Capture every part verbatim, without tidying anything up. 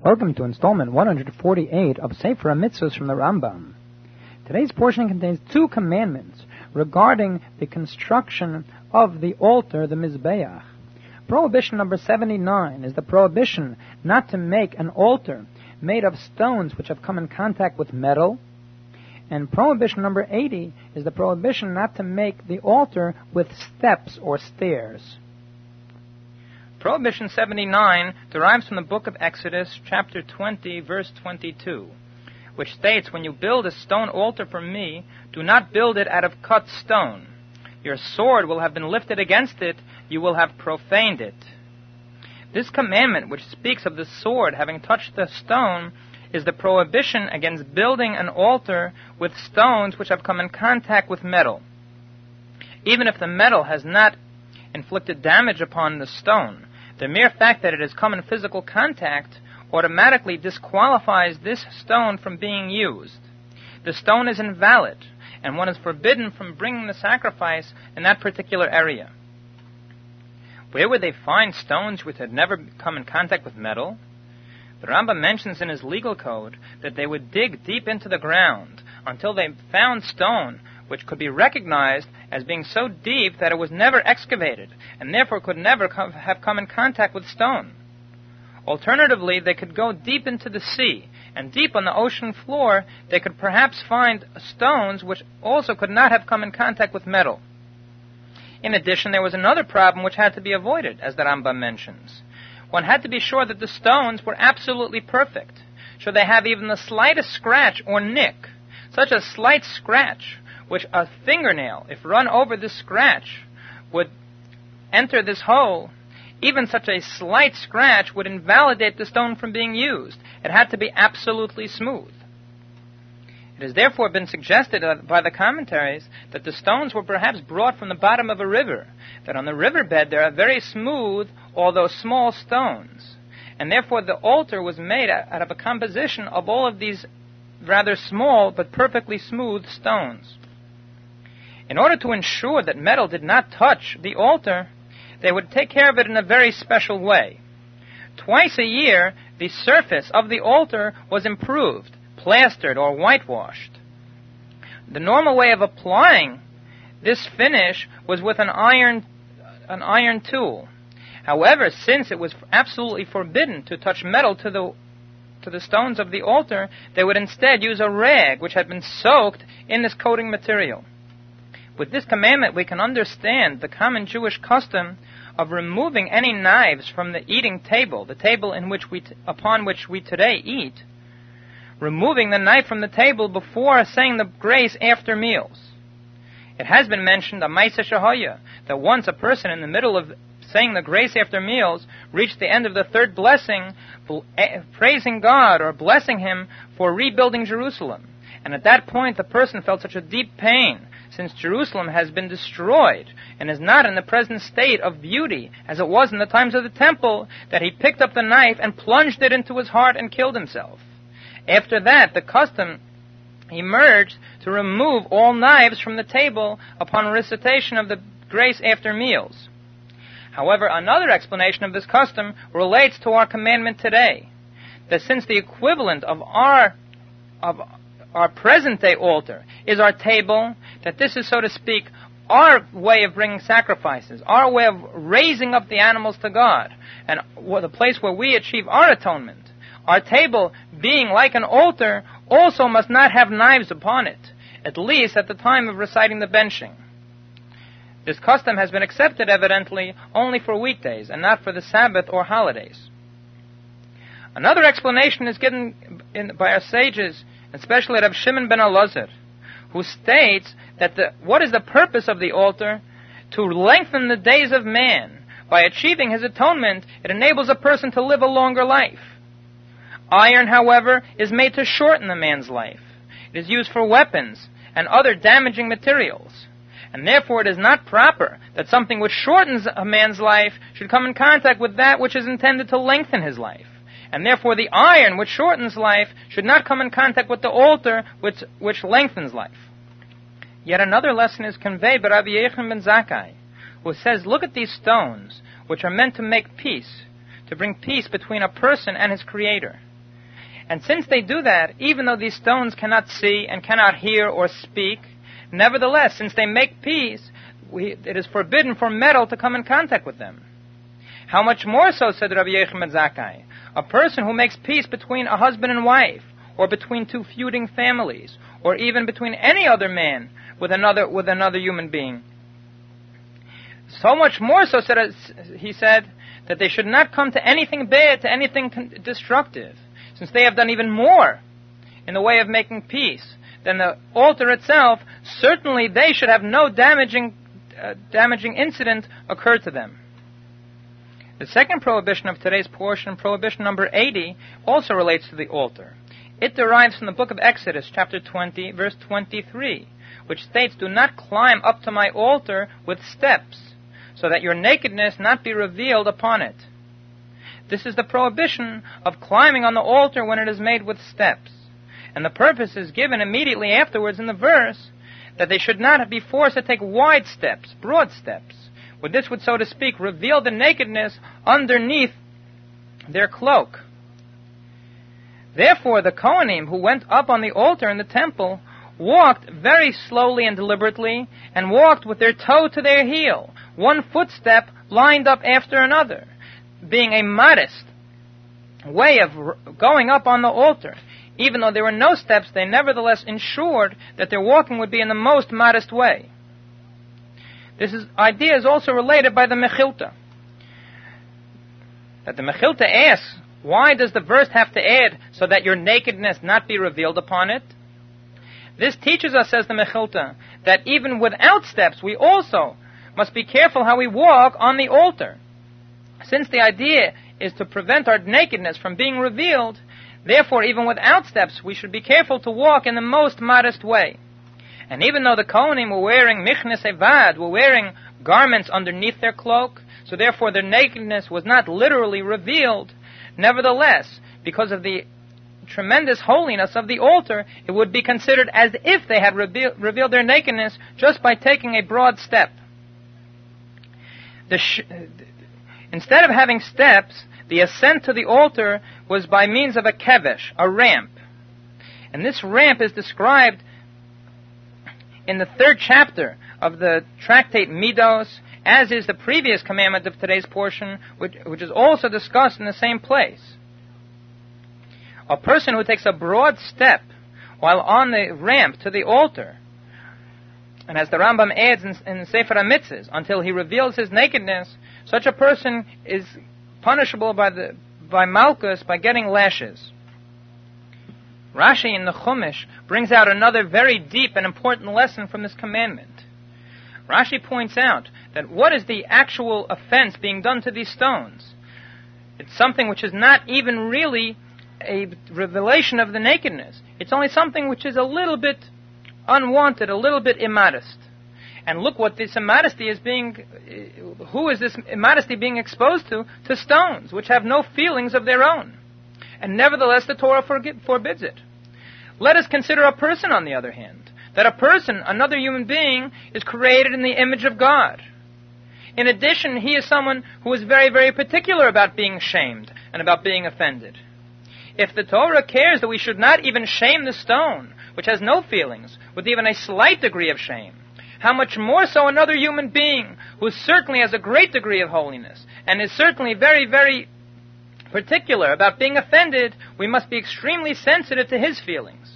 Welcome to installment one hundred forty-eight of Sefer HaMitzvos from the Rambam. Today's portion contains two commandments regarding the construction of the altar, the Mizbeach. Prohibition number seventy-nine is the prohibition not to make an altar made of stones which have come in contact with metal. And prohibition number eighty is the prohibition not to make the altar with steps or stairs. Prohibition seventy-nine derives from the book of Exodus, chapter twenty, verse twenty-two, which states, "When you build a stone altar for me, do not build it out of cut stone. Your sword will have been lifted against it, you will have profaned it." This commandment, which speaks of the sword having touched the stone, is the prohibition against building an altar with stones which have come in contact with metal. Even if the metal has not inflicted damage upon the stone, the mere fact that it has come in physical contact automatically disqualifies this stone from being used. The stone is invalid, and one is forbidden from bringing the sacrifice in that particular area. Where would they find stones which had never come in contact with metal? The Rambam mentions in his legal code that they would dig deep into the ground until they found stone which could be recognized as being so deep that it was never excavated, and therefore could never come, have come in contact with stone. Alternatively, they could go deep into the sea, and deep on the ocean floor they could perhaps find stones which also could not have come in contact with metal. In addition, there was another problem which had to be avoided, as the Rambam mentions. One had to be sure that the stones were absolutely perfect. Should they have even the slightest scratch or nick, such a slight scratch which a fingernail, if run over this scratch, would enter this hole, even such a slight scratch would invalidate the stone from being used. It had to be absolutely smooth. It has therefore been suggested by the commentaries that the stones were perhaps brought from the bottom of a river, that on the riverbed there are very smooth, although small stones, and therefore the altar was made out of a composition of all of these rather small but perfectly smooth stones. In order to ensure that metal did not touch the altar, they would take care of it in a very special way. Twice a year, the surface of the altar was improved, plastered, or whitewashed. The normal way of applying this finish was with an iron, an iron tool. However, since it was absolutely forbidden to touch metal to the to the stones of the altar, they would instead use a rag which had been soaked in this coating material. With this commandment, we can understand the common Jewish custom of removing any knives from the eating table, the table in which we t- upon which we today eat, removing the knife from the table before saying the grace after meals. It has been mentioned, a Maaseh Shehaya, that once a person in the middle of saying the grace after meals reached the end of the third blessing, praising God or blessing Him for rebuilding Jerusalem. And at that point the person felt such a deep pain, since Jerusalem has been destroyed and is not in the present state of beauty as it was in the times of the temple, that he picked up the knife and plunged it into his heart and killed himself. After that, the custom emerged to remove all knives from the table upon recitation of the grace after meals. However, another explanation of this custom relates to our commandment today, that since the equivalent of our of our present-day altar is our table, that this is, so to speak, our way of bringing sacrifices, our way of raising up the animals to God, and the place where we achieve our atonement. Our table, being like an altar, also must not have knives upon it, at least at the time of reciting the benching. This custom has been accepted, evidently, only for weekdays, and not for the Sabbath or holidays. Another explanation is given in, by our sages, especially Reb Shimon ben Elazar, who states that the, what is the purpose of the altar? To lengthen the days of man. By achieving his atonement, it enables a person to live a longer life. Iron, however, is made to shorten the man's life. It is used for weapons and other damaging materials. And therefore it is not proper that something which shortens a man's life should come in contact with that which is intended to lengthen his life. And therefore the iron which shortens life should not come in contact with the altar which, which lengthens life. Yet another lesson is conveyed by Rabbi Yochanan ben Zakkai, who says, look at these stones, which are meant to make peace, to bring peace between a person and his Creator. And since they do that, even though these stones cannot see and cannot hear or speak, nevertheless, since they make peace, we, it is forbidden for metal to come in contact with them. How much more so, said Rabbi Yochanan ben Zakkai, a person who makes peace between a husband and wife, or between two feuding families, or even between any other man with another with another human being. So much more so, said, he said, that they should not come to anything bad, to anything con- destructive, since they have done even more in the way of making peace than the altar itself. Certainly they should have no damaging, uh, damaging incident occur to them. The second prohibition of today's portion, prohibition number eighty, also relates to the altar. It derives from the book of Exodus, chapter twenty, verse twenty-three, which states, "Do not climb up to my altar with steps, so that your nakedness not be revealed upon it." This is the prohibition of climbing on the altar when it is made with steps. And the purpose is given immediately afterwards in the verse, that they should not be forced to take wide steps, broad steps. Well, this would, so to speak, reveal the nakedness underneath their cloak. Therefore, the Kohanim who went up on the altar in the temple walked very slowly and deliberately, and walked with their toe to their heel, one footstep lined up after another, being a modest way of going up on the altar. Even though there were no steps, they nevertheless ensured that their walking would be in the most modest way. This is, idea is also related by the Mechilta. That the Mechilta asks, why does the verse have to add, so that your nakedness not be revealed upon it? This teaches us, says the Mechilta, that even without steps, we also must be careful how we walk on the altar. Since the idea is to prevent our nakedness from being revealed, therefore, even without steps, we should be careful to walk in the most modest way. And even though the Kohanim were wearing michnes evad, were wearing garments underneath their cloak, so therefore their nakedness was not literally revealed, nevertheless, because of the tremendous holiness of the altar, it would be considered as if they had reveal, revealed their nakedness just by taking a broad step. The sh- instead of having steps, the ascent to the altar was by means of a kevesh, a ramp. And this ramp is described in the third chapter of the tractate Midos, as is the previous commandment of today's portion, which, which is also discussed in the same place. A person who takes a broad step while on the ramp to the altar, and as the Rambam adds in, in Sefer HaMitzvahs, until he reveals his nakedness, such a person is punishable by the by Malchus by getting lashes. Rashi in the Chumash brings out another very deep and important lesson from this commandment. Rashi points out that what is the actual offense being done to these stones? It's something which is not even really a revelation of the nakedness. It's only something which is a little bit unwanted, a little bit immodest. And look what this immodesty is being, who is this immodesty being exposed to? To stones, which have no feelings of their own. And nevertheless, the Torah forbids it. Let us consider a person, on the other hand. That a person, another human being, is created in the image of God. In addition, he is someone who is very, very particular about being shamed and about being offended. If the Torah cares that we should not even shame the stone, which has no feelings, with even a slight degree of shame, how much more so another human being who certainly has a great degree of holiness and is certainly very, very particular about being offended, we must be extremely sensitive to his feelings.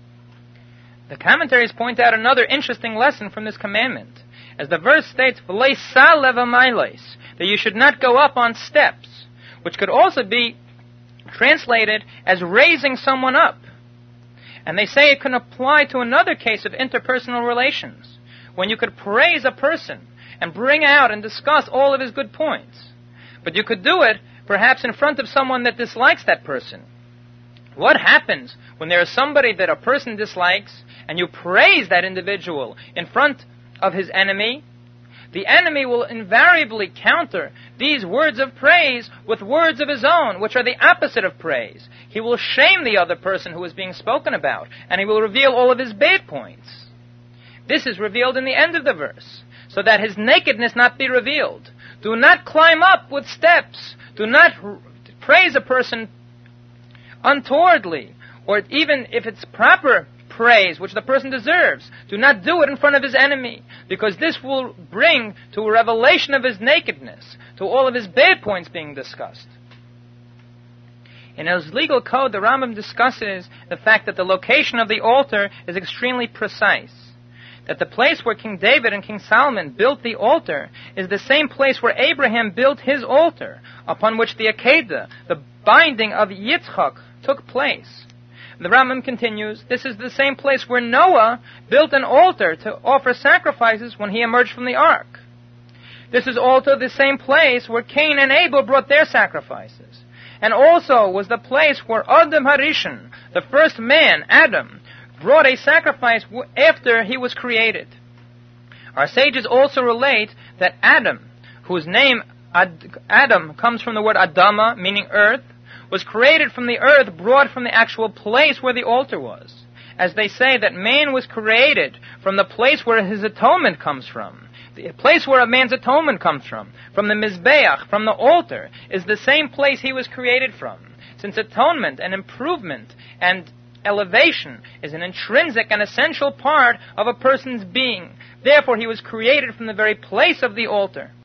The commentaries point out another interesting lesson from this commandment. As the verse states, that you should not go up on steps, which could also be translated as raising someone up. And they say it can apply to another case of interpersonal relations, when you could praise a person and bring out and discuss all of his good points. But you could do it perhaps in front of someone that dislikes that person. What happens when there is somebody that a person dislikes and you praise that individual in front of his enemy? The enemy will invariably counter these words of praise with words of his own, which are the opposite of praise. He will shame the other person who is being spoken about, and he will reveal all of his bad points. This is revealed in the end of the verse, so that his nakedness not be revealed. Do not climb up with steps. Do not r- praise a person untowardly, or even if it's proper praise, which the person deserves, do not do it in front of his enemy, because this will bring to a revelation of his nakedness, to all of his bad points being discussed. In his legal code, the Rambam discusses the fact that the location of the altar is extremely precise. That the place where King David and King Solomon built the altar is the same place where Abraham built his altar, upon which the Akedah, the binding of Yitzchak, took place. The Rambam continues, this is the same place where Noah built an altar to offer sacrifices when he emerged from the ark. This is also the same place where Cain and Abel brought their sacrifices. And also was the place where Adam Harishon, the first man, Adam, brought a sacrifice after he was created. Our sages also relate that Adam, whose name Ad- Adam comes from the word Adama, meaning earth, was created from the earth brought from the actual place where the altar was. As they say that man was created from the place where his atonement comes from. The place where a man's atonement comes from, from the Mizbeach, from the altar, is the same place he was created from. Since atonement and improvement and elevation is an intrinsic and essential part of a person's being. Therefore, he was created from the very place of the altar.